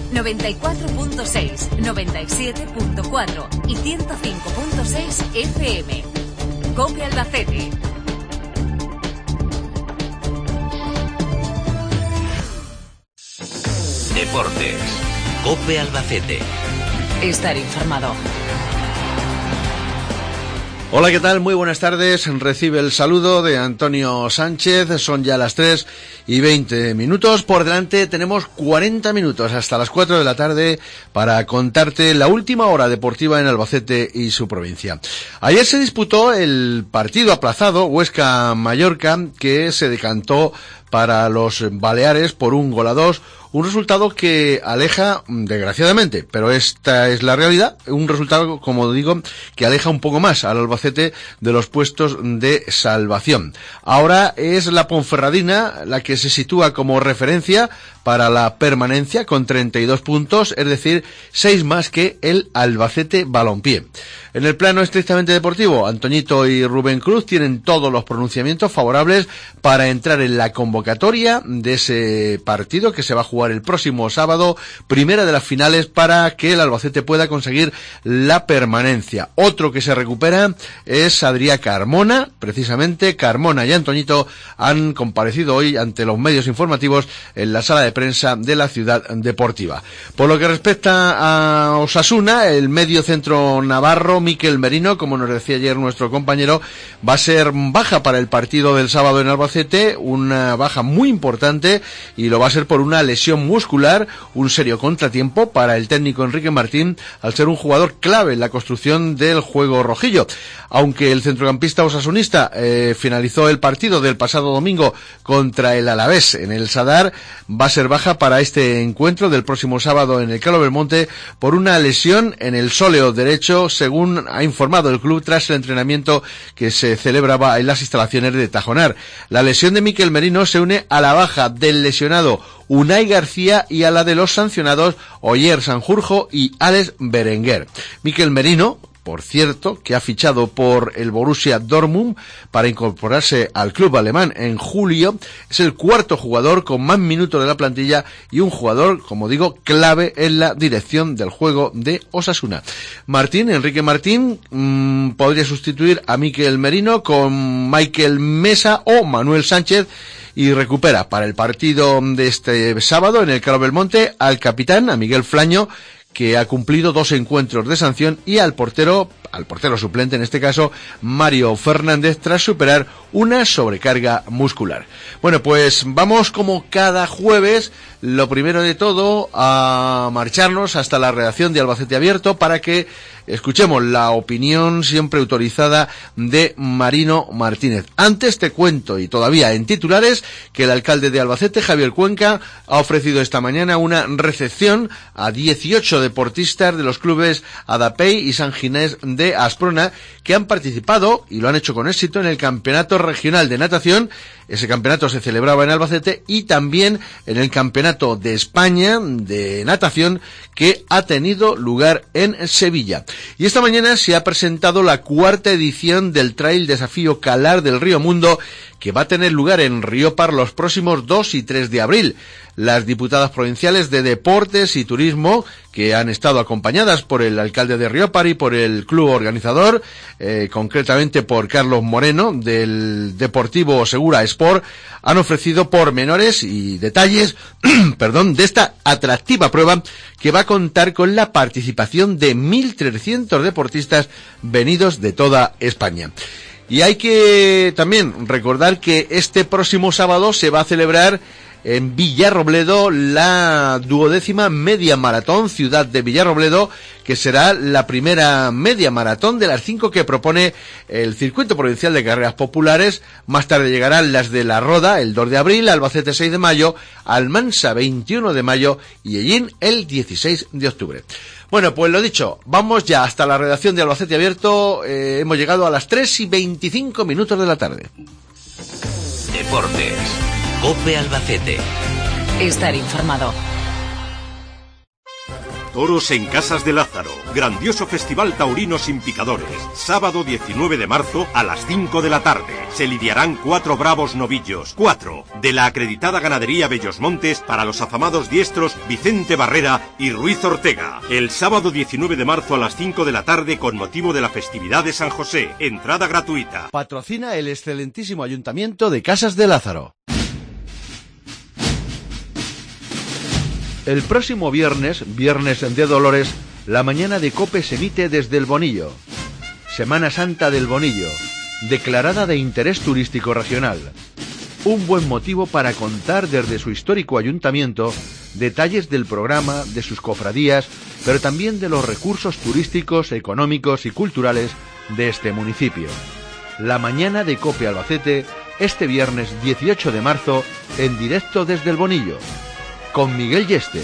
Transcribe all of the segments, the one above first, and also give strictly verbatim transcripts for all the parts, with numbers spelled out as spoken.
noventa y cuatro punto seis, noventa y siete punto cuatro y ciento cinco punto seis F M. COPE Albacete. Deportes. COPE Albacete. Estar informado. Hola, ¿qué tal? Muy buenas tardes. Recibe el saludo de Antonio Sánchez. Son ya las tres y veinte minutos. Por delante tenemos cuarenta minutos hasta las cuatro de la tarde para contarte la última hora deportiva en Albacete y su provincia. Ayer se disputó el partido aplazado Huesca-Mallorca, que se decantó para los Baleares por un gol a dos. Un resultado que aleja, desgraciadamente, pero esta es la realidad, un resultado, como digo, que aleja un poco más al Albacete de los puestos de salvación. Ahora es la Ponferradina la que se sitúa como referencia para la permanencia con treinta y dos puntos, es decir, seis más que el Albacete Balompié. En el plano estrictamente deportivo, Antoñito y Rubén Cruz tienen todos los pronunciamientos favorables para entrar en la convocatoria de ese partido que se va a jugar el próximo sábado, primera de las finales, para que el Albacete pueda conseguir la permanencia. Otro que se recupera es Adrià Carmona. Precisamente Carmona y Antoñito han comparecido hoy ante los medios informativos en la sala de prensa de la ciudad deportiva. Por lo que respecta a Osasuna, el medio centro navarro Mikel Merino, como nos decía ayer nuestro compañero, va a ser baja para el partido del sábado en Albacete, una baja muy importante, y lo va a ser por una lesión muscular, un serio contratiempo para el técnico Enrique Martín, al ser un jugador clave en la construcción del juego rojillo. Aunque el centrocampista osasunista eh, finalizó el partido del pasado domingo contra el Alavés en el Sadar, va a ser baja para este encuentro del próximo sábado en el Calo Belmonte por una lesión en el sóleo derecho, según ha informado el club tras el entrenamiento que se celebraba en las instalaciones de Tajonar. La lesión de Mikel Merino se une a la baja del lesionado Unai García y a la de los sancionados Oyer Sanjurjo y Alex Berenguer. Mikel Merino, por cierto, que ha fichado por el Borussia Dortmund para incorporarse al club alemán en julio, es el cuarto jugador con más minutos de la plantilla y un jugador, como digo, clave en la dirección del juego de Osasuna. Martín, Enrique Martín, mmm, podría sustituir a Mikel Merino con Michael Mesa o Manuel Sánchez, y recupera para el partido de este sábado en el Calo Belmonte al capitán, a Miguel Flaño, que ha cumplido dos encuentros de sanción, y al portero, al portero suplente en este caso, Mario Fernández, tras superar una sobrecarga muscular. Bueno, pues vamos como cada jueves, lo primero de todo, a marcharnos hasta la redacción de Albacete Abierto para que escuchemos la opinión siempre autorizada de Marino Martínez. Antes te cuento, y todavía en titulares, que el alcalde de Albacete, Javier Cuenca, ha ofrecido esta mañana una recepción a dieciocho deportistas de los clubes Adapei y San Ginés de Asprona, que han participado, y lo han hecho con éxito, en el Campeonato Regional de Natación. Ese campeonato se celebraba en Albacete, y también en el Campeonato de España de Natación, que ha tenido lugar en Sevilla. Y esta mañana se ha presentado la cuarta edición del Trail Desafío Calar del Río Mundo, que va a tener lugar en Riópar los próximos dos y tres de abril. Las diputadas provinciales de Deportes y Turismo, que han estado acompañadas por el alcalde de Riópar y por el club organizador, eh, concretamente por Carlos Moreno, del Deportivo Segura Sport, han ofrecido pormenores y detalles perdón, de esta atractiva prueba, que va a contar con la participación de mil trescientos deportistas venidos de toda España. Y hay que también recordar que este próximo sábado se va a celebrar en Villarrobledo la duodécima media maratón Ciudad de Villarrobledo, que será la primera media maratón de las cinco que propone el Circuito Provincial de Carreras Populares. Más tarde llegarán las de La Roda el dos de abril, Albacete seis de mayo, Almansa veintiuno de mayo y Ellín el dieciséis de octubre. Bueno, pues lo dicho, vamos ya hasta la redacción de Albacete Abierto. Eh, hemos llegado a las tres y veinticinco minutos de la tarde. Deportes. COPE Albacete. Estar informado. Toros en Casas de Lázaro. Grandioso festival taurino sin picadores. Sábado diecinueve de marzo a las cinco de la tarde. Se lidiarán cuatro bravos novillos. Cuatro. De la acreditada ganadería Bellos Montes para los afamados diestros Vicente Barrera y Ruiz Ortega. El sábado diecinueve de marzo a las cinco de la tarde con motivo de la festividad de San José. Entrada gratuita. Patrocina el excelentísimo Ayuntamiento de Casas de Lázaro. El próximo viernes, viernes de Dolores, la mañana de COPE se emite desde el Bonillo. Semana Santa del Bonillo, declarada de interés turístico regional. Un buen motivo para contar desde su histórico ayuntamiento detalles del programa, de sus cofradías, pero también de los recursos turísticos, económicos y culturales de este municipio. La mañana de COPE Albacete, este viernes dieciocho de marzo, en directo desde el Bonillo. Con Miguel Yeste.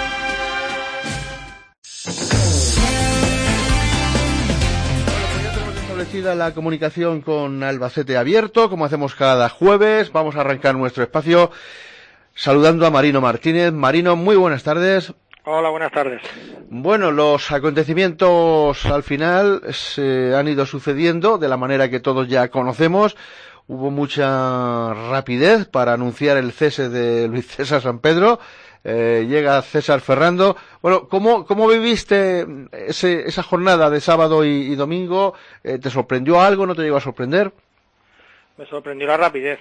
Establecida la comunicación con Albacete Abierto, como hacemos cada jueves, vamos a arrancar nuestro espacio saludando a Marino Martínez. Marino, muy buenas tardes. Hola, buenas tardes. Bueno, los acontecimientos al final se han ido sucediendo de la manera que todos ya conocemos. Hubo mucha rapidez para anunciar el cese de Luis César San Pedro. Eh, llega César Ferrando. Bueno, ¿cómo, cómo viviste ese, esa jornada de sábado y, y domingo? Eh, ¿Te sorprendió algo? ¿No te llegó a sorprender? Me sorprendió la rapidez,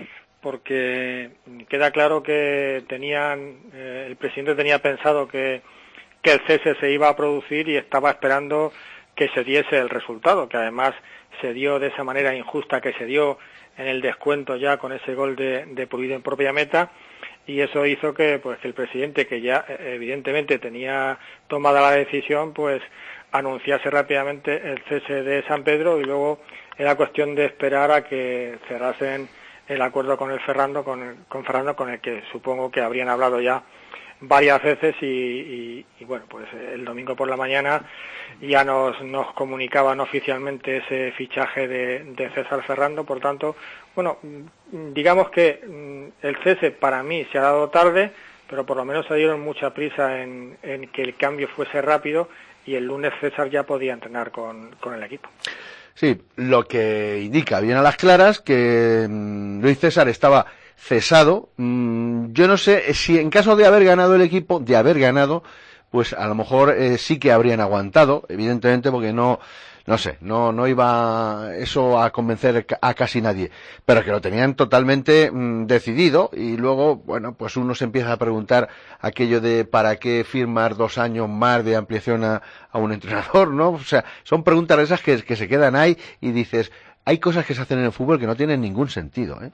porque queda claro que tenían, eh, el presidente tenía pensado que, que el cese se iba a producir y estaba esperando que se diese el resultado, que además se dio de esa manera injusta que se dio en el descuento ya con ese gol de, de Pulido en propia meta, y eso hizo que pues que el presidente, que ya evidentemente tenía tomada la decisión, pues anunciase rápidamente el cese de San Pedro, y luego era cuestión de esperar a que cerrasen el acuerdo con el Ferrando, con, el, con Ferrando, con el que supongo que habrían hablado ya varias veces, y, y, y bueno, pues el domingo por la mañana ya nos, nos comunicaban oficialmente ese fichaje de, de César Ferrando. Por tanto, bueno, digamos que el cese para mí se ha dado tarde, pero por lo menos se dieron mucha prisa en, en que el cambio fuese rápido, y el lunes César ya podía entrenar con, con el equipo. Sí, lo que indica bien a las claras que mmm, Luis César estaba cesado. Mm, yo no sé si en caso de haber ganado el equipo, de haber ganado, pues a lo mejor eh, sí que habrían aguantado, evidentemente, porque no, no sé, no, no iba eso a convencer a casi nadie, pero que lo tenían totalmente mm, decidido. Y luego, bueno, pues uno se empieza a preguntar aquello de para qué firmar dos años más de ampliación a, a un entrenador, ¿no? O sea, son preguntas de esas que, que se quedan ahí y dices, hay cosas que se hacen en el fútbol que no tienen ningún sentido, ¿eh?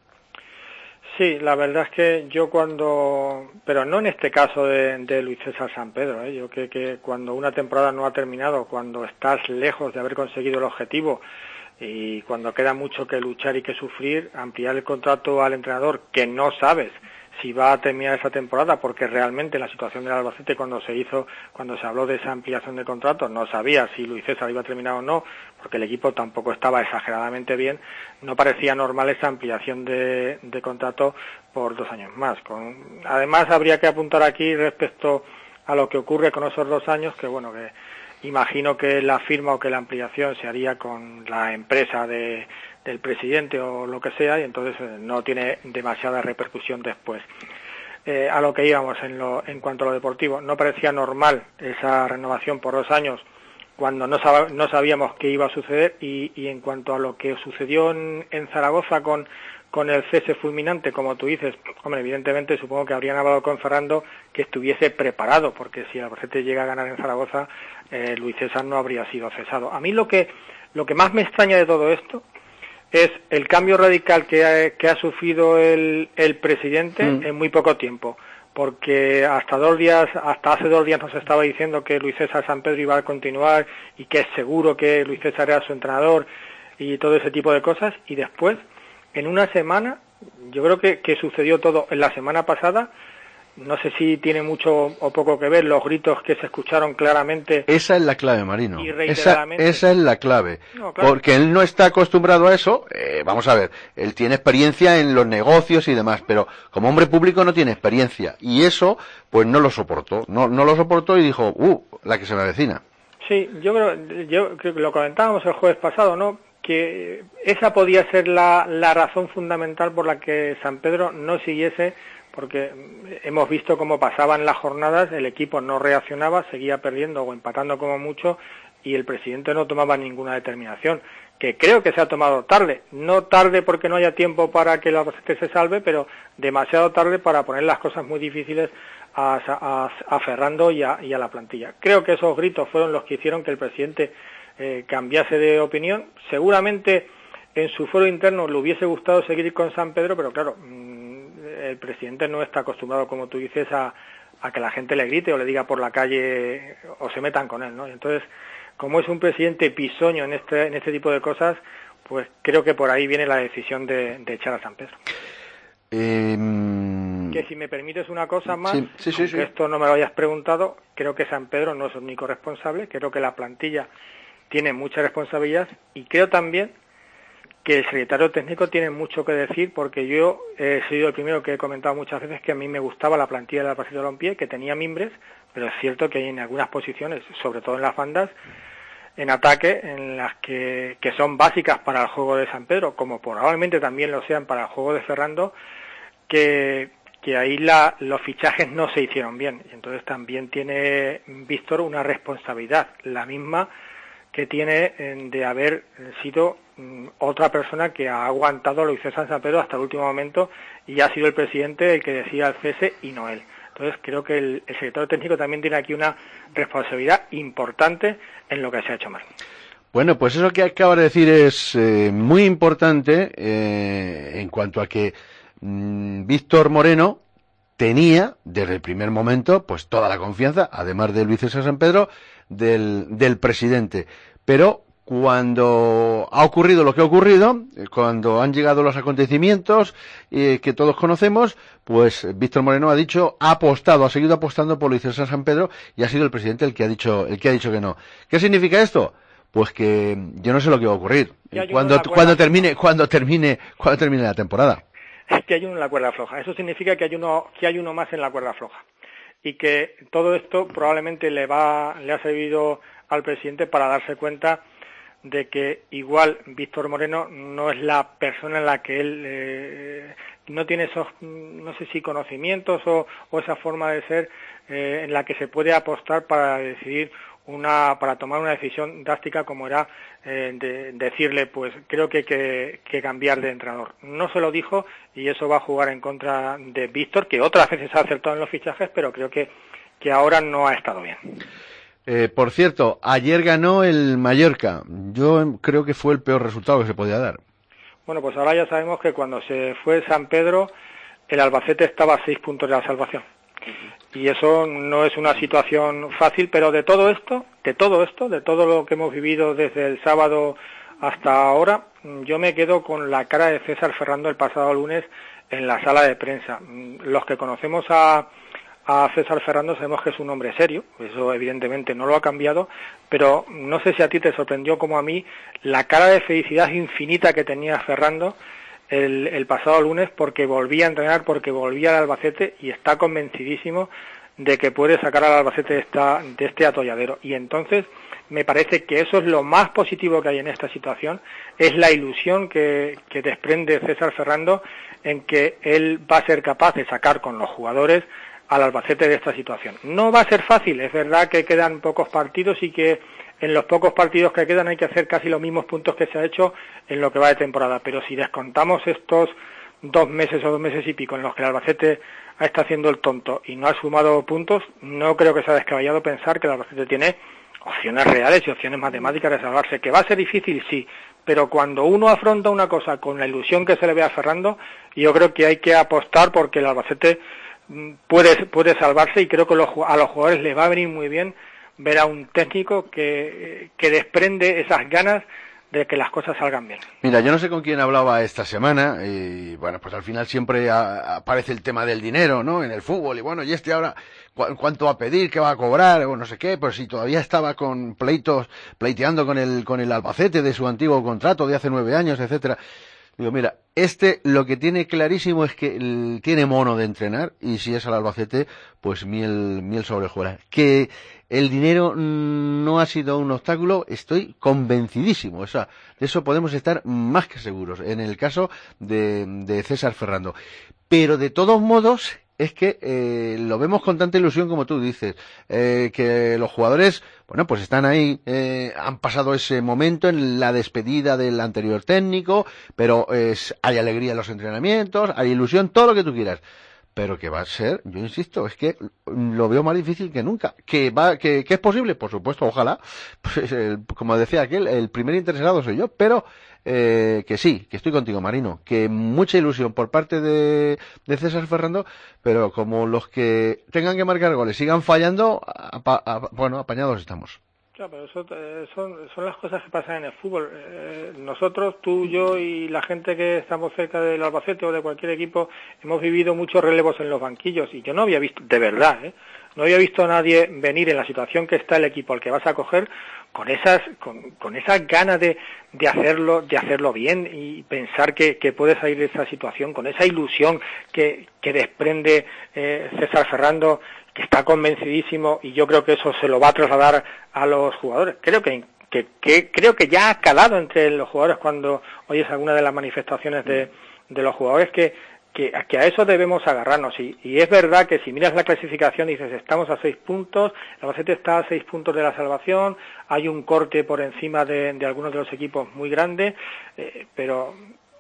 Sí, la verdad es que yo cuando, pero no en este caso de, de Luis César San Pedro, ¿eh? Yo creo que cuando una temporada no ha terminado, cuando estás lejos de haber conseguido el objetivo y cuando queda mucho que luchar y que sufrir, ampliar el contrato al entrenador que no sabes si va a terminar esa temporada, porque realmente la situación del Albacete cuando se hizo, cuando se habló de esa ampliación de contrato, no sabía si Luis César iba a terminar o no, porque el equipo tampoco estaba exageradamente bien. No parecía normal esa ampliación de, de contrato por dos años más. Con, además, habría que apuntar aquí respecto a lo que ocurre con esos dos años, que bueno, que imagino que la firma o que la ampliación se haría con la empresa de del presidente o lo que sea, y entonces eh, no tiene demasiada repercusión después. Eh, a lo que íbamos en, lo, en cuanto a lo deportivo, no parecía normal esa renovación por dos años cuando no, sab no sabíamos qué iba a suceder, y, y en cuanto a lo que sucedió en, en Zaragoza con, con el cese fulminante, como tú dices, hombre, evidentemente supongo que habrían hablado con Ferrando que estuviese preparado, porque si el Albacete llega a ganar en Zaragoza, eh, Luis César no habría sido cesado. A mí lo que, lo que más me extraña de todo esto es el cambio radical que ha, que ha sufrido el, el presidente mm. en muy poco tiempo, porque hasta dos días, hasta hace dos días nos estaba diciendo que Luis César San Pedro iba a continuar y que es seguro que Luis César era su entrenador y todo ese tipo de cosas, y después, en una semana, yo creo que, que sucedió todo en la semana pasada, no sé si tiene mucho o poco que ver los gritos que se escucharon claramente. Esa es la clave, Marino. Y reiteradamente. Esa, esa es la clave. No, claro. Porque él no está acostumbrado a eso. Eh, vamos a ver, él tiene experiencia en los negocios y demás, pero como hombre público no tiene experiencia. Y eso, pues no lo soportó. No, no lo soportó y dijo, uh, la que se me avecina. Sí, yo creo, yo creo que lo comentábamos el jueves pasado, ¿no? Que esa podía ser la, la razón fundamental por la que San Pedro no siguiese, porque hemos visto cómo pasaban las jornadas, el equipo no reaccionaba, seguía perdiendo o empatando como mucho, y el presidente no tomaba ninguna determinación, que creo que se ha tomado tarde, no tarde porque no haya tiempo para que el Albacete se salve, pero demasiado tarde para poner las cosas muy difíciles a, a, a Ferrando y a, y a la plantilla. Creo que esos gritos fueron los que hicieron que el presidente eh, cambiase de opinión. Seguramente en su foro interno le hubiese gustado seguir con San Pedro, pero claro, el presidente no está acostumbrado, como tú dices, a, a que la gente le grite o le diga por la calle o se metan con él, ¿no? Entonces, como es un presidente pisoño en este en este tipo de cosas, pues creo que por ahí viene la decisión de, de echar a San Pedro. Eh... Que si me permites una cosa más, sí, sí, sí, sí. esto no me lo hayas preguntado, creo que San Pedro no es el único responsable, creo que la plantilla tiene mucha responsabilidad y creo también que el secretario técnico tiene mucho que decir, porque yo he sido el primero que he comentado muchas veces que a mí me gustaba la plantilla del Albacete Balompié, que tenía mimbres, pero es cierto que hay en algunas posiciones, sobre todo en las bandas, en ataque, en las que, que son básicas para el juego de San Pedro, como probablemente también lo sean para el juego de Ferrando, que, que ahí la, los fichajes no se hicieron bien. Y entonces también tiene Víctor una responsabilidad, la misma que tiene de haber sido otra persona que ha aguantado a Luis César San Pedro hasta el último momento y ha sido el presidente el que decía el cese y no él. Entonces creo que el, el secretario técnico también tiene aquí una responsabilidad importante en lo que se ha hecho mal. Bueno, pues eso que acaba de decir es eh, muy importante eh, en cuanto a que mmm, Víctor Moreno tenía desde el primer momento pues toda la confianza, además de Luis César San Pedro, del, del presidente. Pero cuando ha ocurrido lo que ha ocurrido, cuando han llegado los acontecimientos eh, que todos conocemos, pues Víctor Moreno ha dicho, ha apostado, ha seguido apostando por Luis César San Pedro y ha sido el presidente el que ha dicho, el que ha dicho que no. ¿Qué significa esto? Pues que yo no sé lo que va a ocurrir cuando cuando termine cuando termine cuando termine la temporada. Es que hay uno en la cuerda floja. Eso significa que hay uno que hay uno más en la cuerda floja y que todo esto probablemente le va le ha servido al presidente para darse cuenta de que igual Víctor Moreno no es la persona en la que él eh, no tiene esos, no sé si conocimientos o, o esa forma de ser eh, en la que se puede apostar para decidir una, para tomar una decisión drástica como era eh, de, decirle, pues creo que hay que, que cambiar de entrenador. No se lo dijo y eso va a jugar en contra de Víctor, que otras veces ha acertado en los fichajes, pero creo que, que ahora no ha estado bien. Eh, por cierto, ayer ganó el Mallorca. Yo creo que fue el peor resultado que se podía dar. Bueno, pues ahora ya sabemos que cuando se fue San Pedro, el Albacete estaba a seis puntos de la salvación. Y eso no es una situación fácil, pero de todo esto, de todo esto, de todo lo que hemos vivido desde el sábado hasta ahora, yo me quedo con la cara de César Ferrando el pasado lunes en la sala de prensa. Los que conocemos a A César Ferrando sabemos que es un hombre serio, eso evidentemente no lo ha cambiado, pero no sé si a ti te sorprendió como a mí la cara de felicidad infinita que tenía Ferrando el, el pasado lunes porque volvía a entrenar, porque volvía al Albacete y está convencidísimo de que puede sacar al Albacete de, esta, de este atolladero. Y entonces me parece que eso es lo más positivo que hay en esta situación, es la ilusión que, que desprende César Ferrando en que él va a ser capaz de sacar con los jugadores al Albacete de esta situación. No va a ser fácil, es verdad que quedan pocos partidos y que en los pocos partidos que quedan hay que hacer casi los mismos puntos que se ha hecho en lo que va de temporada, pero si descontamos estos dos meses o dos meses y pico en los que el Albacete ha estado haciendo el tonto y no ha sumado puntos, no creo que sea descabellado pensar que el Albacete tiene opciones reales y opciones matemáticas de salvarse. Que va a ser difícil, sí, pero cuando uno afronta una cosa con la ilusión que se le ve a Ferrando, yo creo que hay que apostar porque el Albacete puede puede salvarse y creo que los, a los jugadores les va a venir muy bien ver a un técnico que, que desprende esas ganas de que las cosas salgan bien. Mira, yo no sé con quién hablaba esta semana y bueno, pues al final siempre a, aparece el tema del dinero, ¿no? En el fútbol y bueno, y este ahora ¿cu- cuánto va a pedir, qué va a cobrar o no sé qué, pero si todavía estaba con pleitos, pleiteando con el con el Albacete de su antiguo contrato de hace nueve años, etcétera. Digo, mira, este lo que tiene clarísimo es que el, tiene mono de entrenar y si es al Albacete, pues miel, miel sobre hojuelas. Que el dinero no ha sido un obstáculo, estoy convencidísimo. O sea, de eso podemos estar más que seguros en el caso de, de César Ferrando. Pero de todos modos, es que eh, lo vemos con tanta ilusión como tú dices, eh, que los jugadores, bueno, pues están ahí, eh, han pasado ese momento en la despedida del anterior técnico, pero es, hay alegría en los entrenamientos, hay ilusión, todo lo que tú quieras. Pero que va a ser, yo insisto, es que lo veo más difícil que nunca. ¿Que va, que, que es posible? Por supuesto, ojalá. Pues el, como decía aquel, el primer interesado soy yo, pero eh, que sí, que estoy contigo, Marino. Que mucha ilusión por parte de, de César Ferrando, pero como los que tengan que marcar goles sigan fallando, apa, a, bueno, apañados estamos. Claro, pero eso eh, son, son las cosas que pasan en el fútbol. Eh, nosotros, tú, yo y la gente que estamos cerca del Albacete o de cualquier equipo, hemos vivido muchos relevos en los banquillos y yo no había visto, de verdad, ¿eh? no había visto a nadie venir en la situación que está el equipo al que vas a coger con esas con, con esas ganas de, de hacerlo de hacerlo bien y pensar que, que puede salir de esa situación, con esa ilusión que, que desprende eh, César Ferrando, que está convencidísimo y yo creo que eso se lo va a trasladar a los jugadores. Creo que, que, que creo que ya ha calado entre los jugadores cuando oyes alguna de las manifestaciones de, de los jugadores que, que, que a eso debemos agarrarnos. Y, y es verdad que si miras la clasificación y dices estamos a seis puntos, el Albacete está a seis puntos de la salvación, hay un corte por encima de, de algunos de los equipos muy grande, eh, pero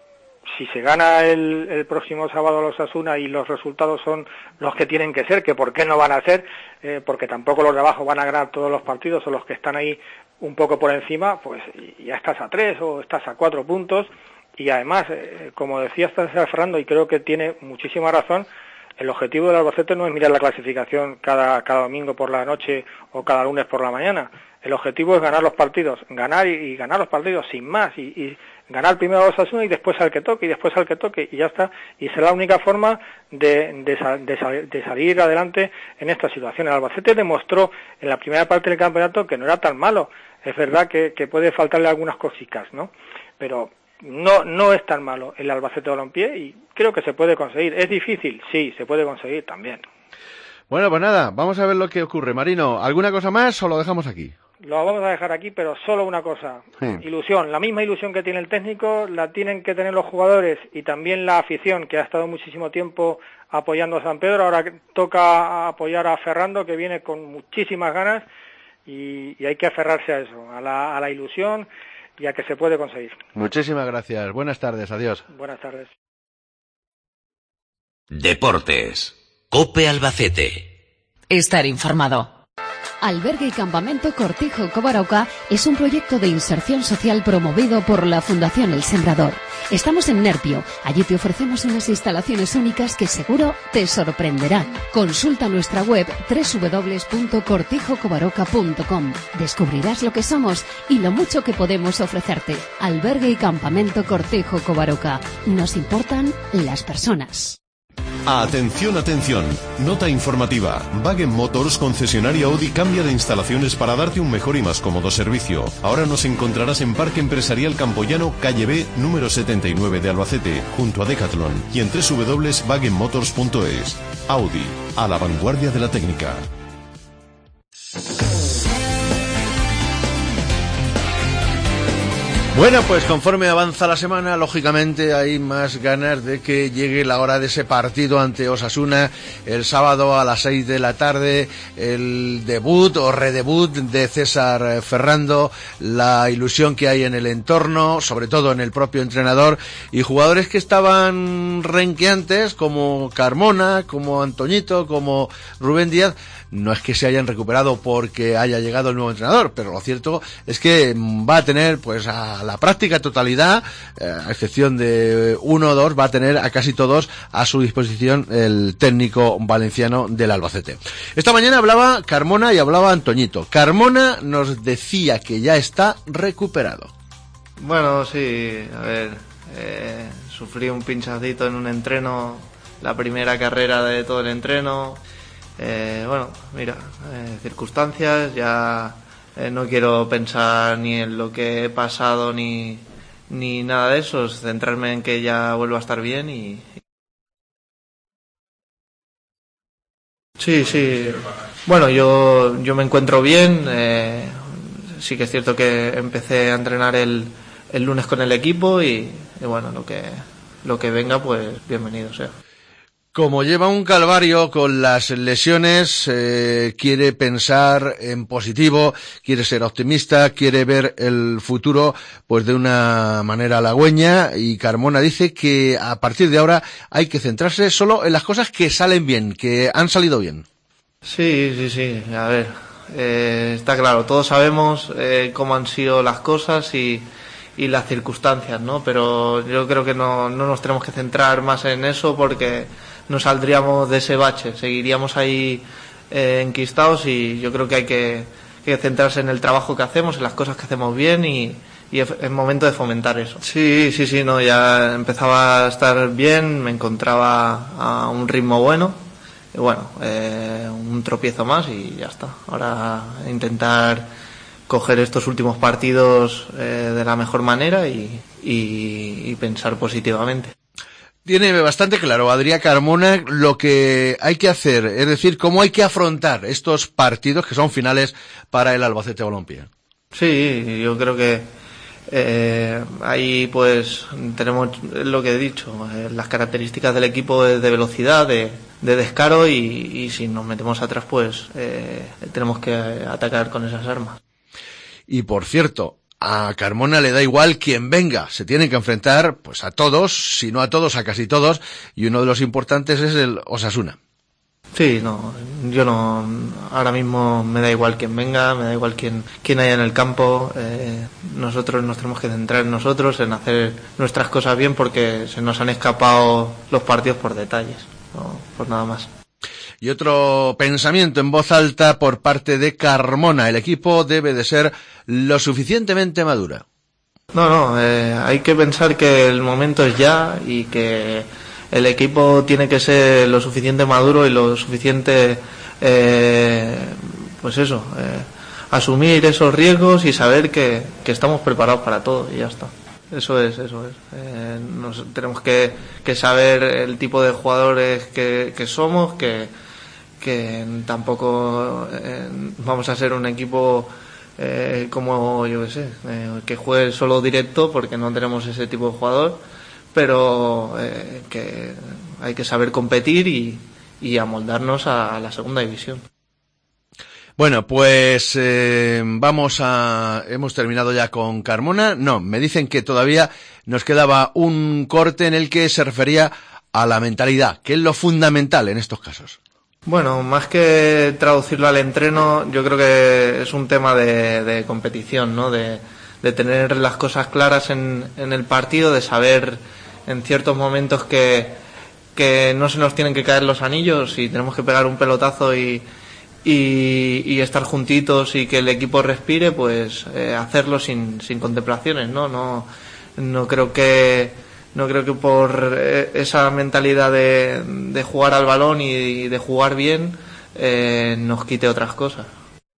si se gana el, el próximo sábado los Osasuna y los resultados son los que tienen que ser, que por qué no van a ser, eh, porque tampoco los de abajo van a ganar todos los partidos o los que están ahí un poco por encima, pues ya estás a tres o estás a cuatro puntos y además, eh, como decía César Ferrando y creo que tiene muchísima razón, el objetivo del Albacete no es mirar la clasificación cada, cada domingo por la noche o cada lunes por la mañana. El objetivo es ganar los partidos, ganar y, y ganar los partidos sin más y, y ganar primero a los Osasuna y después al que toque y después al que toque y ya está. Y será la única forma de, de, de, de salir adelante en esta situación. El Albacete demostró en la primera parte del campeonato que no era tan malo. Es verdad que, que puede faltarle algunas cositas, ¿no? Pero no no es tan malo el Albacete Balompié y creo que se puede conseguir. ¿Es difícil? Sí, se puede conseguir también. Bueno, pues nada, vamos a ver lo que ocurre. Marino, ¿alguna cosa más o lo dejamos aquí? Lo vamos a dejar aquí, pero solo una cosa, sí. Ilusión, la misma ilusión que tiene el técnico, la tienen que tener los jugadores y también la afición, que ha estado muchísimo tiempo apoyando a San Pedro, ahora toca apoyar a Ferrando, que viene con muchísimas ganas, y, y hay que aferrarse a eso, a la, a la ilusión y a que se puede conseguir. Muchísimas gracias, buenas tardes, adiós. Buenas tardes. Deportes, COPE Albacete. Estar informado. Albergue y Campamento Cortijo Covarrubiá es un proyecto de inserción social promovido por la Fundación El Sembrador. Estamos en Nerpio. Allí te ofrecemos unas instalaciones únicas que seguro te sorprenderán. Consulta nuestra web doble u doble u doble u punto cortijo covarrubiá punto com. Descubrirás lo que somos y lo mucho que podemos ofrecerte. Albergue y Campamento Cortijo Covarrubiá. Nos importan las personas. Atención, atención. Nota informativa. Wagen Motors, concesionaria Audi, cambia de instalaciones para darte un mejor y más cómodo servicio. Ahora nos encontrarás en Parque Empresarial Campoyano, calle B, número setenta y nueve de Albacete, junto a Decathlon, y en doble u doble u doble u punto wagen motors punto es. Audi, a la vanguardia de la técnica. Bueno, pues conforme avanza la semana, lógicamente hay más ganas de que llegue la hora de ese partido ante Osasuna el sábado a las seis de la tarde, el debut o redebut de César Ferrando, la ilusión que hay en el entorno, sobre todo en el propio entrenador, y jugadores que estaban renqueantes como Carmona, como Antoñito, como Rubén Díaz. No es que se hayan recuperado porque haya llegado el nuevo entrenador, pero lo cierto es que va a tener pues a la práctica totalidad, a excepción de uno o dos, va a tener a casi todos a su disposición el técnico valenciano del Albacete. Esta mañana hablaba Carmona y hablaba Antoñito. Carmona nos decía que ya está recuperado. Bueno, sí, a ver, eh, sufrí un pinchacito en un entreno, la primera carrera de todo el entreno. Eh, bueno, mira, eh, circunstancias, ya eh, no quiero pensar ni en lo que he pasado ni, ni nada de eso, es centrarme en que ya vuelvo a estar bien y... Sí, sí, bueno, yo, yo me encuentro bien, eh, sí que es cierto que empecé a entrenar el, el lunes con el equipo y, y bueno, lo que, lo que venga, pues bienvenido sea. Como lleva un calvario con las lesiones, eh, quiere pensar en positivo, quiere ser optimista, quiere ver el futuro pues de una manera halagüeña, y Carmona dice que a partir de ahora hay que centrarse solo en las cosas que salen bien, que han salido bien. Sí, sí, sí, a ver, eh, está claro, todos sabemos eh, cómo han sido las cosas y, y las circunstancias, ¿no? Pero yo creo que no, no nos tenemos que centrar más en eso porque no saldríamos de ese bache, seguiríamos ahí eh, enquistados, y yo creo que hay que, que centrarse en el trabajo que hacemos, en las cosas que hacemos bien, y, y es momento de fomentar eso. Sí, sí, sí, no, ya empezaba a estar bien, me encontraba a un ritmo bueno, y bueno, eh, un tropiezo más y ya está. Ahora intentar coger estos últimos partidos eh, de la mejor manera y, y, y pensar positivamente. Tiene bastante claro Adrià Carmona lo que hay que hacer, es decir, cómo hay que afrontar estos partidos que son finales para el Albacete Balompié. Sí, yo creo que eh, ahí pues tenemos lo que he dicho, eh, las características del equipo de, de velocidad, de, de descaro, y, y si nos metemos atrás pues eh, tenemos que atacar con esas armas. Y por cierto, a Carmona le da igual quién venga, se tienen que enfrentar pues a todos, si no a todos, a casi todos, y uno de los importantes es el Osasuna. Sí, no, yo no, ahora mismo me da igual quién venga, me da igual quién, quién haya en el campo, eh, nosotros nos tenemos que centrar en nosotros, en hacer nuestras cosas bien, porque se nos han escapado los partidos por detalles, no por nada más. Y otro pensamiento en voz alta por parte de Carmona: el equipo debe de ser lo suficientemente madura. No, no, eh, hay que pensar que el momento es ya y que el equipo tiene que ser lo suficiente maduro y lo suficiente, eh, pues eso, eh, asumir esos riesgos y saber que, que estamos preparados para todo y ya está. Eso es, eso es. Eh, nos, tenemos que, que saber el tipo de jugadores que, que somos, que, que tampoco eh, vamos a ser un equipo eh, como, yo qué sé, eh, que juegue solo directo, porque no tenemos ese tipo de jugador, pero eh, que hay que saber competir y, y amoldarnos a, a la segunda división. Bueno, pues eh, vamos a... hemos terminado ya con Carmona. No, me dicen que todavía nos quedaba un corte en el que se refería a la mentalidad, que es lo fundamental en estos casos. Bueno, más que traducirlo al entreno, yo creo que es un tema de, de competición, ¿no? De, de tener las cosas claras en, en el partido, de saber en ciertos momentos que, que no se nos tienen que caer los anillos y tenemos que pegar un pelotazo y... Y, y estar juntitos y que el equipo respire, pues eh, hacerlo sin, sin contemplaciones, ¿no? No, no creo que no creo que por eh, esa mentalidad de, de jugar al balón y de jugar bien eh, nos quite otras cosas.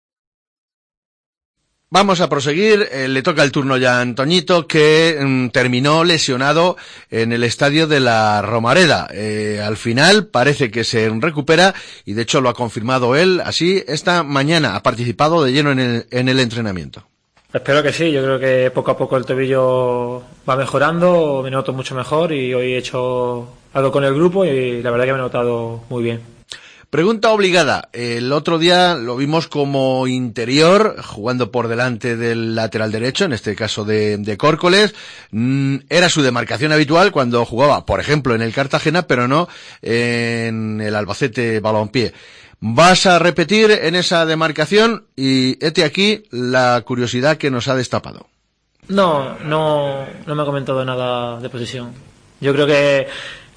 Vamos a proseguir, eh, le toca el turno ya a Antoñito, que mm, terminó lesionado en el estadio de la Romareda. Eh, al final parece que se recupera y de hecho lo ha confirmado él, así esta mañana ha participado de lleno en el, en el entrenamiento. Espero que sí, yo creo que poco a poco el tobillo va mejorando, me noto mucho mejor y hoy he hecho algo con el grupo y la verdad que me he notado muy bien. Pregunta obligada. El otro día lo vimos como interior, jugando por delante del lateral derecho, en este caso de, de Córcoles. Era su demarcación habitual cuando jugaba, por ejemplo, en el Cartagena, pero no en el Albacete Balompié. ¿Vas a repetir en esa demarcación? Y hete aquí la curiosidad que nos ha destapado. No, no, no me ha comentado nada de posición. Yo creo que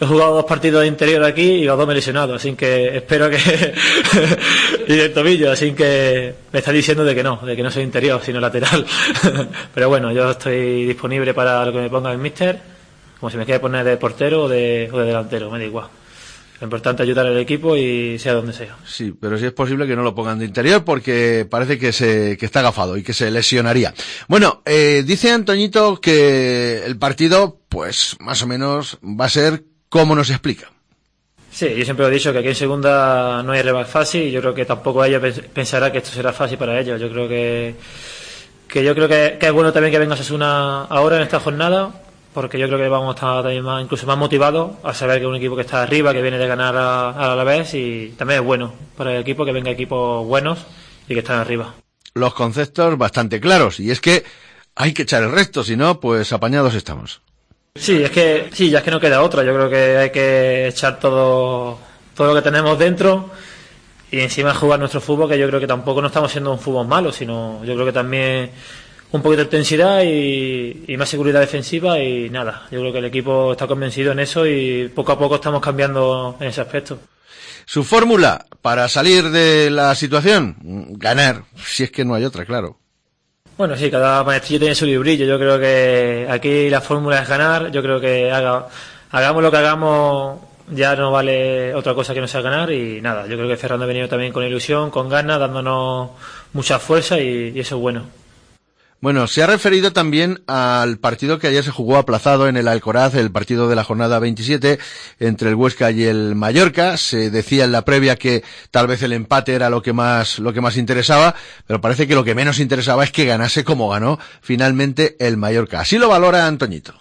he jugado dos partidos de interior aquí y los dos me he lesionado, así que espero que y del tobillo, así que me está diciendo de que no, de que no soy interior sino lateral. Pero bueno, yo estoy disponible para lo que me ponga el míster, como si me quiere poner de portero o de, o de delantero, me da igual. Lo importante es ayudar al equipo y sea donde sea. Sí, pero sí es posible que no lo pongan de interior porque parece que se que está agafado y que se lesionaría. Bueno, eh, dice Antoñito que el partido, pues más o menos va a ser como nos explica. Sí, yo siempre he dicho que aquí en segunda no hay rival fácil y yo creo que tampoco ella pensará que esto será fácil para ellos. Yo creo que que yo creo que, que es bueno también que venga Osasuna ahora en esta jornada, porque yo creo que vamos a estar también más, incluso más motivados a saber que es un equipo que está arriba, que viene de ganar a, a la vez, y también es bueno para el equipo que venga equipos buenos y que están arriba. Los conceptos bastante claros, y es que hay que echar el resto, si no, pues apañados estamos. Sí, es que sí, ya es que no queda otra. Yo creo que hay que echar todo todo lo que tenemos dentro y encima jugar nuestro fútbol, que yo creo que tampoco no estamos siendo un fútbol malo, sino yo creo que también un poquito de intensidad y, y más seguridad defensiva y nada. Yo creo que el equipo está convencido en eso y poco a poco estamos cambiando en ese aspecto. Su fórmula para salir de la situación, ganar, si es que no hay otra, claro. Bueno, sí, cada maestrillo tiene su librillo. Yo creo que aquí la fórmula es ganar. Yo creo que haga, hagamos lo que hagamos, ya no vale otra cosa que no sea ganar y nada. Yo creo que Ferrando ha venido también con ilusión, con ganas, dándonos mucha fuerza y, y eso es bueno. Bueno, se ha referido también al partido que ayer se jugó aplazado en el Alcoraz, el partido de la jornada veintisiete entre el Huesca y el Mallorca. Se decía en la previa que tal vez el empate era lo que más lo que más interesaba, pero parece que lo que menos interesaba es que ganase como ganó finalmente el Mallorca. Así lo valora Antoñito.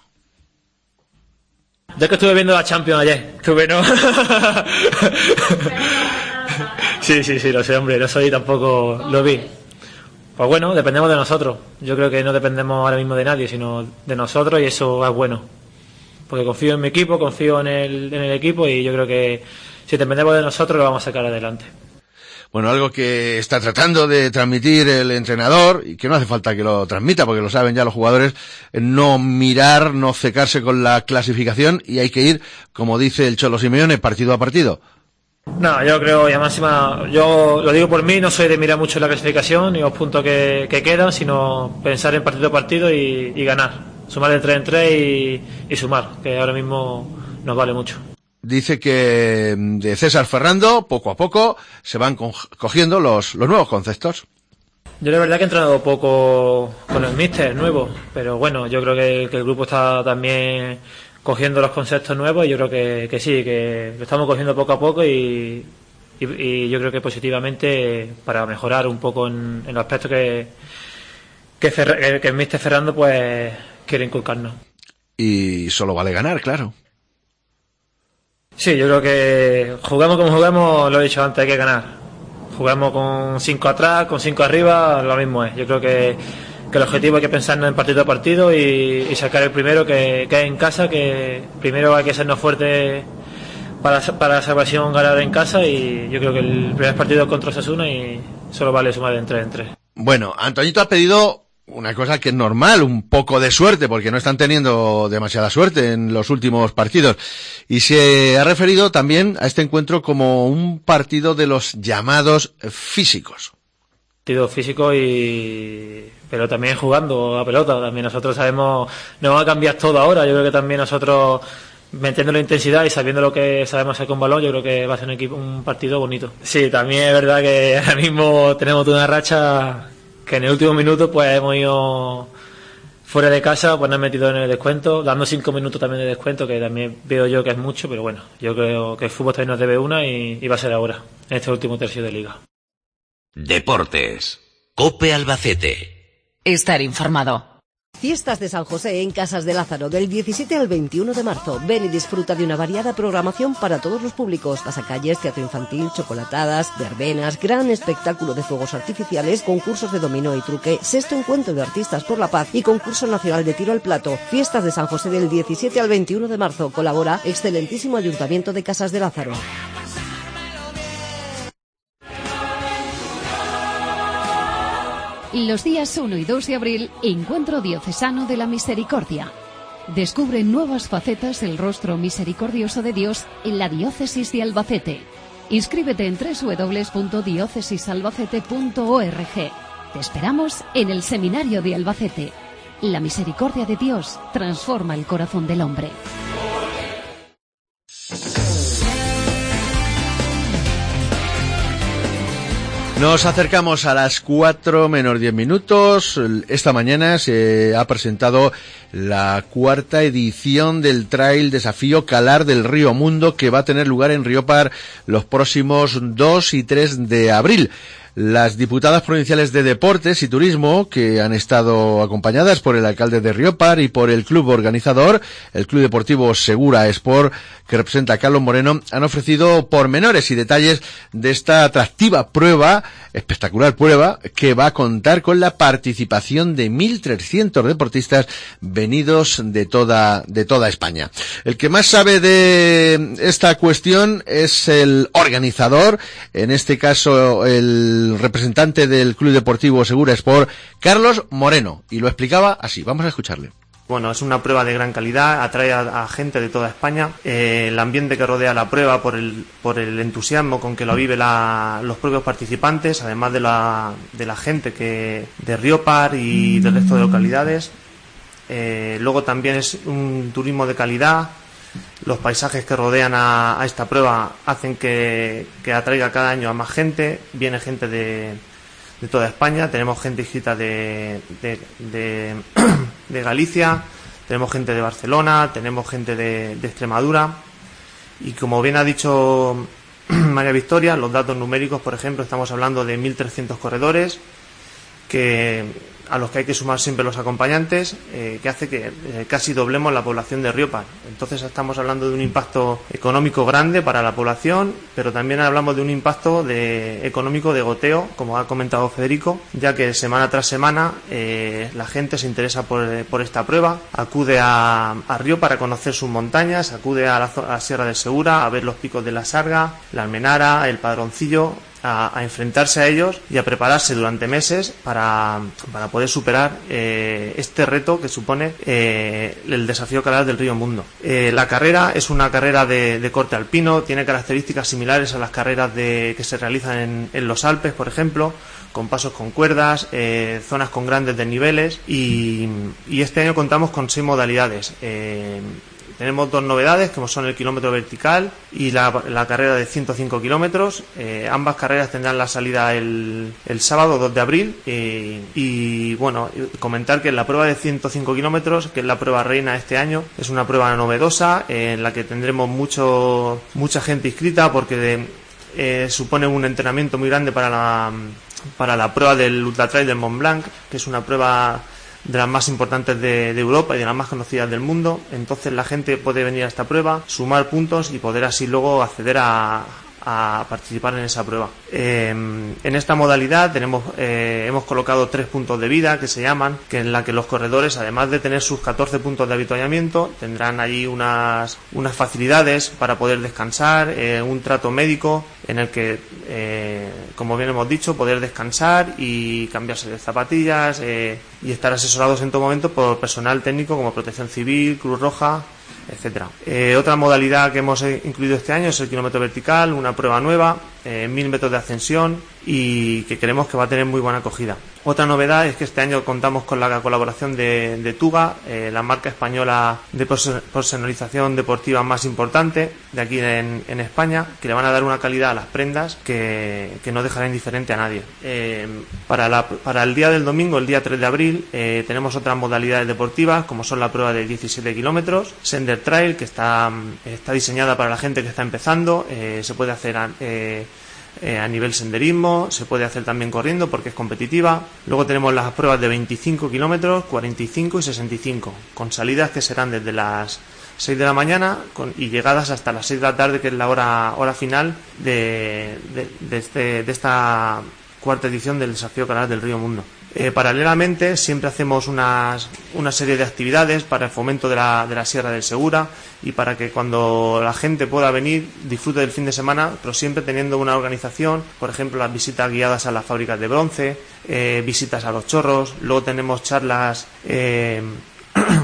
Yo que estuve viendo la Champions ayer, estuve, ¿no? sí, sí, sí, lo sé, hombre, no soy tampoco, lo vi. Pues bueno, dependemos de nosotros. Yo creo que no dependemos ahora mismo de nadie, sino de nosotros, y eso es bueno. Porque confío en mi equipo, confío en el, en el equipo, y yo creo que si dependemos de nosotros lo vamos a sacar adelante. Bueno, algo que está tratando de transmitir el entrenador, y que no hace falta que lo transmita, porque lo saben ya los jugadores, no mirar, no cecarse con la clasificación, y hay que ir, como dice el Cholo Simeone, partido a partido. No, yo creo, y además, yo lo digo por mí, no soy de mirar mucho la clasificación ni los puntos que, que quedan, sino pensar en partido a partido y, y ganar, sumar de tres en tres y, y sumar, que ahora mismo nos vale mucho. Dice que de César Ferrando, poco a poco, se van cogiendo los, los nuevos conceptos. Yo la verdad que he entrenado poco con el míster nuevo, pero bueno, yo creo que, que el grupo está también cogiendo los conceptos nuevos y yo creo que, que sí, que lo estamos cogiendo poco a poco y, y, y yo creo que positivamente para mejorar un poco en, en los aspectos que, que, Ferre, que el míster Ferrando pues quiere inculcarnos. Y solo vale ganar, claro. Sí, yo creo que jugamos como jugamos, lo he dicho antes, hay que ganar. Jugamos con cinco atrás, con cinco arriba, lo mismo es. Yo creo que que el objetivo hay que pensarnos en partido a partido y, y sacar el primero que, que es en casa, que primero hay que sernos fuertes para, para la salvación, ganar en casa, y yo creo que el primer partido contra Osasuna y solo vale sumar de tres en tres. Bueno, Antoñito ha pedido una cosa que es normal, un poco de suerte, porque no están teniendo demasiada suerte en los últimos partidos, y se ha referido también a este encuentro como un partido de los llamados físicos. Partido físico y pero también jugando a pelota. También nosotros sabemos, no va a cambiar todo ahora. Yo creo que también nosotros, metiendo la intensidad y sabiendo lo que sabemos hacer con balón, yo creo que va a ser un equipo, un partido bonito. Sí, también es verdad que ahora mismo tenemos una racha que en el último minuto pues hemos ido fuera de casa, pues nos hemos metido en el descuento, dando cinco minutos también de descuento, que también veo yo que es mucho, pero bueno, yo creo que el fútbol también nos debe una y, y va a ser ahora, en este último tercio de liga. Deportes. COPE Albacete. Estar informado. Fiestas de San José en Casas de Lázaro del diecisiete al veintiuno de marzo. Ven y disfruta de una variada programación para todos los públicos. Pasacalles, teatro infantil, chocolatadas, verbenas, gran espectáculo de fuegos artificiales, concursos de dominó y truque, sexto encuentro de artistas por la paz y concurso nacional de tiro al plato. Fiestas de San José del diecisiete al veintiuno de marzo. Colabora excelentísimo Ayuntamiento de Casas de Lázaro. Los días uno y dos de abril, Encuentro Diocesano de la Misericordia. Descubre nuevas facetas del rostro misericordioso de Dios en la Diócesis de Albacete. Inscríbete en doble u doble u doble u punto diócesis albacete punto org. Te esperamos en el Seminario de Albacete. La misericordia de Dios transforma el corazón del hombre. Nos acercamos a las cuatro menos diez minutos. Esta mañana se ha presentado la cuarta edición del Trail Desafío Calar del Río Mundo, que va a tener lugar en Riópar los próximos dos y tres de abril. Las diputadas provinciales de Deportes y Turismo, que han estado acompañadas por el alcalde de Riópar y por el club organizador, el Club Deportivo Segura Sport, que representa a Carlos Moreno, han ofrecido pormenores y detalles de esta atractiva prueba, espectacular prueba, que va a contar con la participación de mil trescientos deportistas venidos de toda, de toda España. El que más sabe de esta cuestión es el organizador, en este caso el el representante del Club Deportivo Segura Sport, Carlos Moreno, y lo explicaba así. Vamos a escucharle. Bueno, es una prueba de gran calidad, atrae a, a gente de toda España. Eh, el ambiente que rodea la prueba, por el, por el entusiasmo con que lo vive la, los propios participantes, además de la, de la gente que de Riópar y del resto de localidades. Eh, luego también es un turismo de calidad. Los paisajes que rodean a, a esta prueba hacen que, que atraiga cada año a más gente. Viene gente de, de toda España. Tenemos gente inscrita de, de, de, de Galicia, tenemos gente de Barcelona, tenemos gente de, de Extremadura. Y como bien ha dicho María Victoria, los datos numéricos, por ejemplo, estamos hablando de mil trescientos corredores, que a los que hay que sumar siempre los acompañantes, eh, que hace que eh, casi doblemos la población de Riópar. Entonces estamos hablando de un impacto económico grande para la población, pero también hablamos de un impacto de, económico de goteo, como ha comentado Federico, ya que semana tras semana eh, la gente se interesa por, por esta prueba, acude a, a Riópar a conocer sus montañas, acude a la, a la Sierra del Segura a ver los picos de la Sarga, la Almenara, el Padroncillo, A, a enfrentarse a ellos y a prepararse durante meses para, para poder superar eh, este reto que supone eh, el desafío calar del Río Mundo. Eh, la carrera es una carrera de, de corte alpino, tiene características similares a las carreras de, que se realizan en, en los Alpes, por ejemplo, con pasos con cuerdas, eh, zonas con grandes desniveles y, y este año contamos con seis modalidades. Eh, Tenemos dos novedades, como son el kilómetro vertical y la, la carrera de ciento cinco kilómetros. Eh, ambas carreras tendrán la salida el, el sábado dos de abril. Eh, y bueno, comentar que la prueba de ciento cinco kilómetros, que es la prueba reina este año, es una prueba novedosa eh, en la que tendremos mucho mucha gente inscrita porque de, eh, supone un entrenamiento muy grande para la, para la prueba del Ultra Trail del Mont Blanc, que es una prueba de las más importantes de, de Europa y de las más conocidas del mundo. Entonces la gente puede venir a esta prueba, sumar puntos y poder así luego acceder a, a participar en esa prueba. Eh, en esta modalidad tenemos eh, hemos colocado tres puntos de vida que se llaman, que en la que los corredores, además de tener sus catorce puntos de avituallamiento, tendrán allí unas unas facilidades para poder descansar, eh, un trato médico en el que, eh, como bien hemos dicho, poder descansar y cambiarse de zapatillas eh, y estar asesorados en todo momento por personal técnico como Protección Civil, Cruz Roja, etcétera. Eh, otra modalidad que hemos incluido este año es el kilómetro vertical, una prueba nueva, eh, mil metros de ascensión y que creemos que va a tener muy buena acogida. Otra novedad es que este año contamos con la colaboración de, de Tuga, eh, la marca española de personalización deportiva más importante de aquí en, en España, que le van a dar una calidad a las prendas que, que no dejará indiferente a nadie. Eh, para, la, para el día del domingo, el día tres de abril, eh, tenemos otras modalidades deportivas como son la prueba de diecisiete kilómetros, Sender Trail, que está, está diseñada para la gente que está empezando, eh, se puede hacer a, eh, eh, a nivel senderismo, se puede hacer también corriendo porque es competitiva. Luego tenemos las pruebas de veinticinco kilómetros, cuarenta y cinco y sesenta y cinco, con salidas que serán desde las seis de la mañana con, y llegadas hasta las seis de la tarde, que es la hora, hora final de, de, de, este, de esta cuarta edición del Desafío Calar del Río Mundo. Eh, paralelamente siempre hacemos unas, una serie de actividades para el fomento de la, de la Sierra del Segura y para que cuando la gente pueda venir disfrute del fin de semana, pero siempre teniendo una organización, por ejemplo las visitas guiadas a las fábricas de bronce, eh, visitas a los chorros, luego tenemos charlas eh,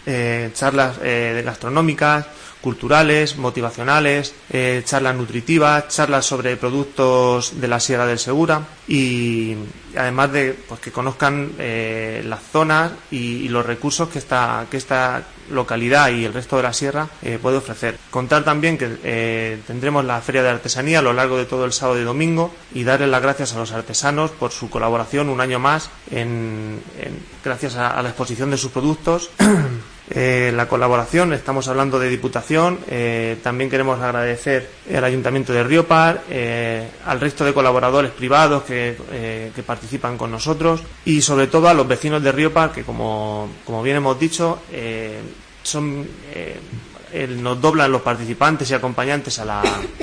eh, charlas eh, gastronómicas, culturales, motivacionales, eh, charlas nutritivas, charlas sobre productos de la Sierra del Segura y además de pues, que conozcan eh, las zonas y, y los recursos que esta, que esta localidad y el resto de la sierra eh, puede ofrecer. Contar también que eh, tendremos la Feria de Artesanía a lo largo de todo el sábado y domingo y darles las gracias a los artesanos por su colaboración un año más en, en, gracias a, a la exposición de sus productos. Eh, la colaboración, estamos hablando de Diputación, eh, también queremos agradecer al Ayuntamiento de Riopar, eh, al resto de colaboradores privados que, eh, que participan con nosotros y sobre todo a los vecinos de Riopar que como, como bien hemos dicho eh, son eh, el, nos doblan los participantes y acompañantes a la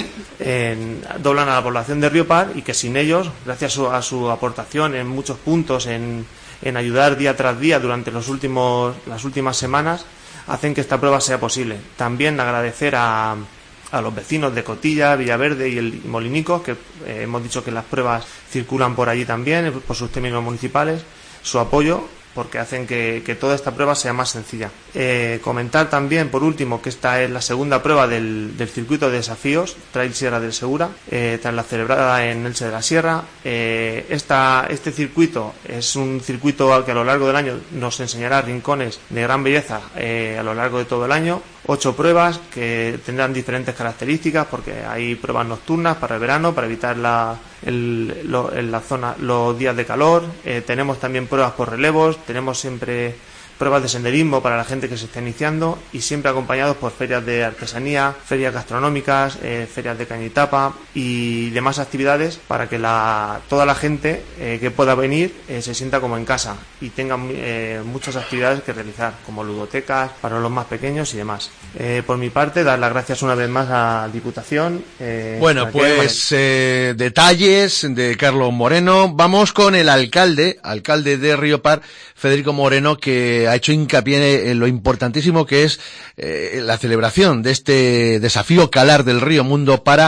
en, doblan a la población de Riopar y que sin ellos, gracias a su, a su aportación en muchos puntos en en ayudar día tras día durante los últimos, las últimas semanas, hacen que esta prueba sea posible. También agradecer a, a los vecinos de Cotilla, Villaverde y el Molinicos, que eh, hemos dicho que las pruebas circulan por allí también, por sus términos municipales, su apoyo, porque hacen que, que toda esta prueba sea más sencilla. Eh, comentar también, por último, que esta es la segunda prueba del, del circuito de desafíos, Trail Sierra del Segura, eh, tras la celebrada en Elche de la Sierra. Eh, esta, este circuito es un circuito al que a lo largo del año nos enseñará rincones de gran belleza eh, a lo largo de todo el año. Ocho pruebas que tendrán diferentes características porque hay pruebas nocturnas para el verano, para evitar la, el, lo, en la zona, los días de calor. Eh, tenemos también pruebas por relevos, tenemos siempre pruebas de senderismo para la gente que se está iniciando y siempre acompañados por ferias de artesanía, ferias gastronómicas, eh, ferias de cañitapa y demás actividades para que la, toda la gente eh, que pueda venir eh, se sienta como en casa y tenga eh, muchas actividades que realizar, como ludotecas para los más pequeños y demás. Eh, por mi parte, dar las gracias una vez más a Diputación. Eh, bueno, pues eh, detalles de Carlos Moreno. Vamos con el alcalde, alcalde de Riopar, Federico Moreno, que ha hecho hincapié en lo importantísimo que es eh, la celebración de este desafío Calar del Río Mundo para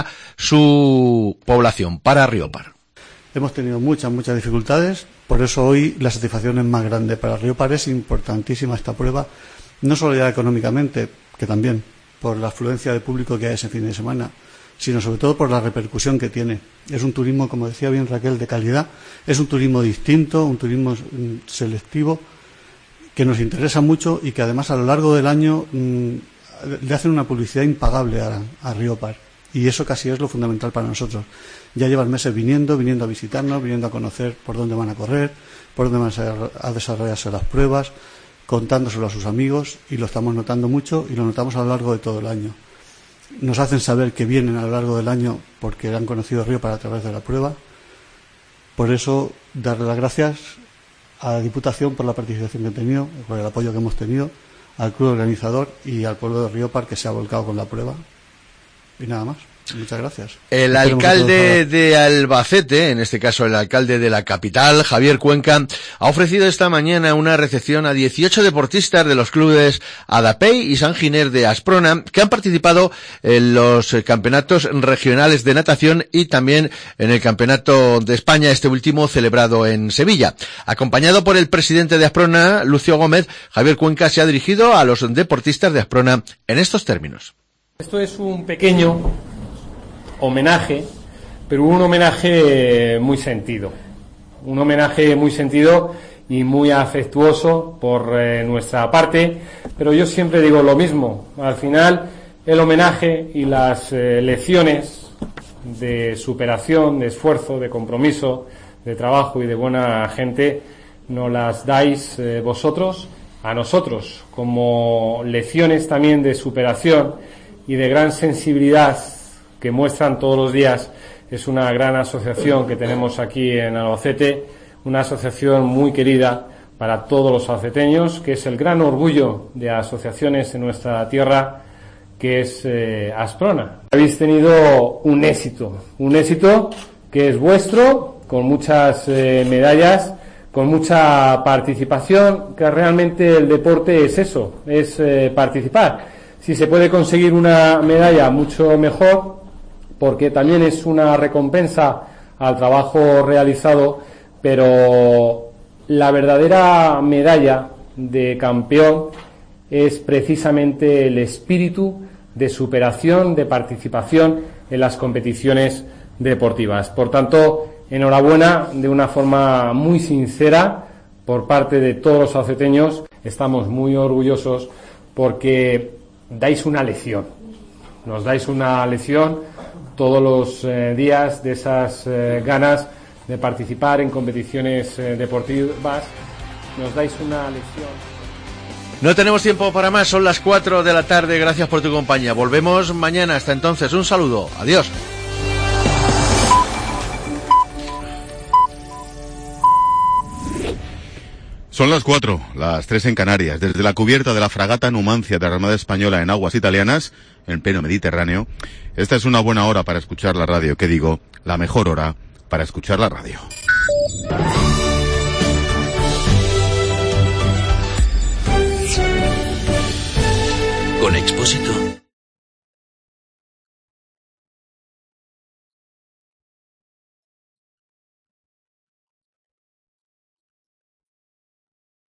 su población, para Riopar. Hemos tenido muchas, muchas dificultades, por eso hoy la satisfacción es más grande. Para Riopar es importantísima esta prueba, no solo ya económicamente, que también, por la afluencia de público que hay ese fin de semana, sino sobre todo por la repercusión que tiene. Es un turismo, como decía bien Raquel, de calidad, es un turismo distinto, un turismo selectivo, que nos interesa mucho y que además a lo largo del año mmm, le hacen una publicidad impagable a, a Riopar. Y eso casi es lo fundamental para nosotros. Ya llevan meses viniendo, viniendo a visitarnos, viniendo a conocer por dónde van a correr, por dónde van a desarrollarse las pruebas, contándoselo a sus amigos, y lo estamos notando mucho y lo notamos a lo largo de todo el año. Nos hacen saber que vienen a lo largo del año porque han conocido Riopar a través de la prueba. Por eso, darle las gracias a la Diputación por la participación que han tenido, por el apoyo que hemos tenido, al club organizador y al pueblo de Riopar que se ha volcado con la prueba. Y nada más. Muchas gracias. El alcalde de Albacete, en este caso el alcalde de la capital, Javier Cuenca, ha ofrecido esta mañana una recepción a dieciocho deportistas de los clubes Adapey y San Giner de Asprona que han participado en los campeonatos regionales de natación y también en el campeonato de España, este último celebrado en Sevilla. Acompañado por el presidente de Asprona, Lucio Gómez, Javier Cuenca se ha dirigido a los deportistas de Asprona en estos términos. Esto es un pequeño homenaje, pero un homenaje muy sentido, un homenaje muy sentido y muy afectuoso por eh, nuestra parte, pero yo siempre digo lo mismo, al final el homenaje y las eh, lecciones de superación, de esfuerzo, de compromiso, de trabajo y de buena gente nos las dais eh, vosotros a nosotros como lecciones también de superación y de gran sensibilidad que muestran todos los días. Es una gran asociación que tenemos aquí en Albacete, una asociación muy querida para todos los albaceteños, que es el gran orgullo de asociaciones en nuestra tierra, que es eh, Asprona. Habéis tenido un éxito, un éxito que es vuestro, con muchas eh, medallas, con mucha participación, que realmente el deporte es eso, es eh, participar. Si se puede conseguir una medalla, mucho mejor, porque también es una recompensa al trabajo realizado, pero la verdadera medalla de campeón es precisamente el espíritu de superación, de participación en las competiciones deportivas. Por tanto, enhorabuena de una forma muy sincera por parte de todos los sauceteños. Estamos muy orgullosos porque dais una lección, nos dais una lección todos los eh, días de esas eh, ganas de participar en competiciones eh, deportivas, nos dais una lección. No tenemos tiempo para más, son las cuatro de la tarde, gracias por tu compañía. Volvemos mañana, hasta entonces, un saludo, adiós. Son las cuatro, las tres en Canarias. Desde la cubierta de la fragata Numancia de la Armada Española en aguas italianas, en pleno Mediterráneo, esta es una buena hora para escuchar la radio, que digo, la mejor hora para escuchar la radio. Con Expósito